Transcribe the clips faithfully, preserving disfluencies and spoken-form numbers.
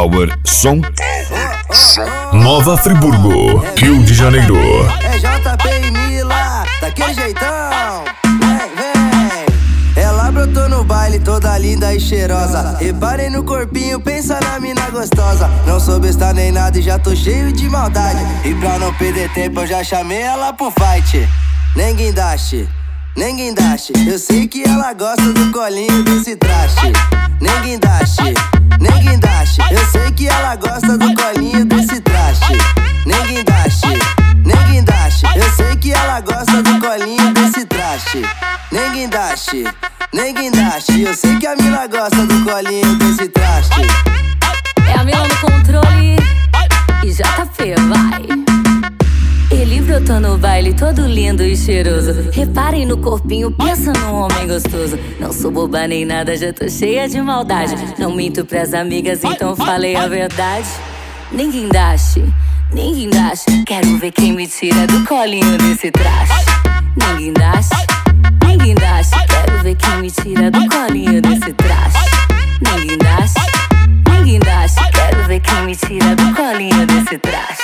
Power Som Nova Friburgo, Rio de Janeiro. É J P e Mila, daquele jeitão. Vem, vem. Ela brotou no baile toda linda e cheirosa. Reparem no corpinho, pensa na mina gostosa. Não sou besta nem nada e já tô cheio de maldade. E pra não perder tempo eu já chamei ela pro fight. Nem guindaste, nem guindaste. Eu sei que ela gosta do colinho desse traste. Nem guindaste, nem guindaste. Eu sei que ela gosta do colinho desse traste. Nem guindaste, nem guindaste. Eu sei que ela gosta do colinho desse traste. Nem guindaste, nem guindaste. Eu sei que a mina gosta do colinho desse traste. É a Mila no controle e J P, vai. Ele brotou no baile todo lindo e cheiroso. Reparem no corpinho, pensa num homem gostoso. Não sou boba nem nada, já tô cheia de maldade. Não minto pras amigas, então falei a verdade. Nem guindaste, nem guindaste. Quero ver quem me tira do colinho desse traste. Nem guindaste, nem guindaste. Quero ver quem me tira do colinho desse traste. Nem guindaste, nem guindaste. Quero ver quem me tira do colinho desse traste.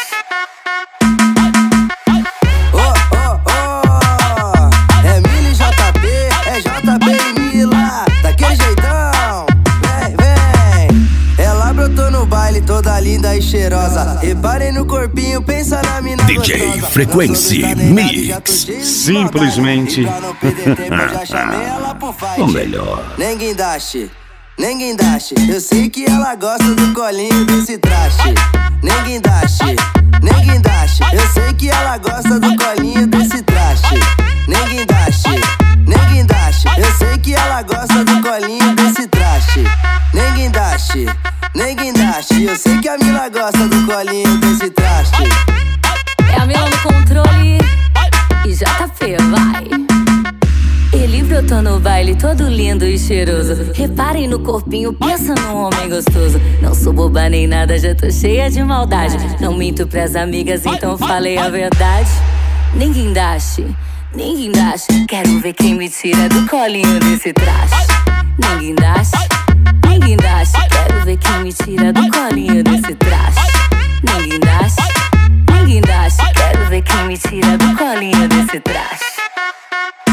Toda linda e cheirosa. Reparem no corpinho, pensa na mina D J gostosa. Frequency Mix. Simplesmente o melhor. Nem guindaste, nem guindaste. Eu sei que ela gosta do colinho desse traste. Nem guindaste, nem guindaste. Eu sei que ela gosta do colinho desse traste. Nem guindaste, nem guindaste. Eu sei que ela gosta do colinho desse traste. Nem guindaste, nem guindaste. Eu sei que a mina gosta do colinho desse traste. É a Mila no controle e J P, vai. Ele brotou no baile todo lindo e cheiroso. Reparem no corpinho, pensa num homem gostoso. Não sou boba nem nada, já tô cheia de maldade. Não minto pras amigas, então falei a verdade. Nem guindaste, nem guindaste. Quero ver quem me tira do colinho desse traste. Nem guindaste, nem guindaste. Quero ver quem me tira do colinho desse traste. Nem guindaste, nem guindaste. Quero ver quem me tira do colinho desse traste.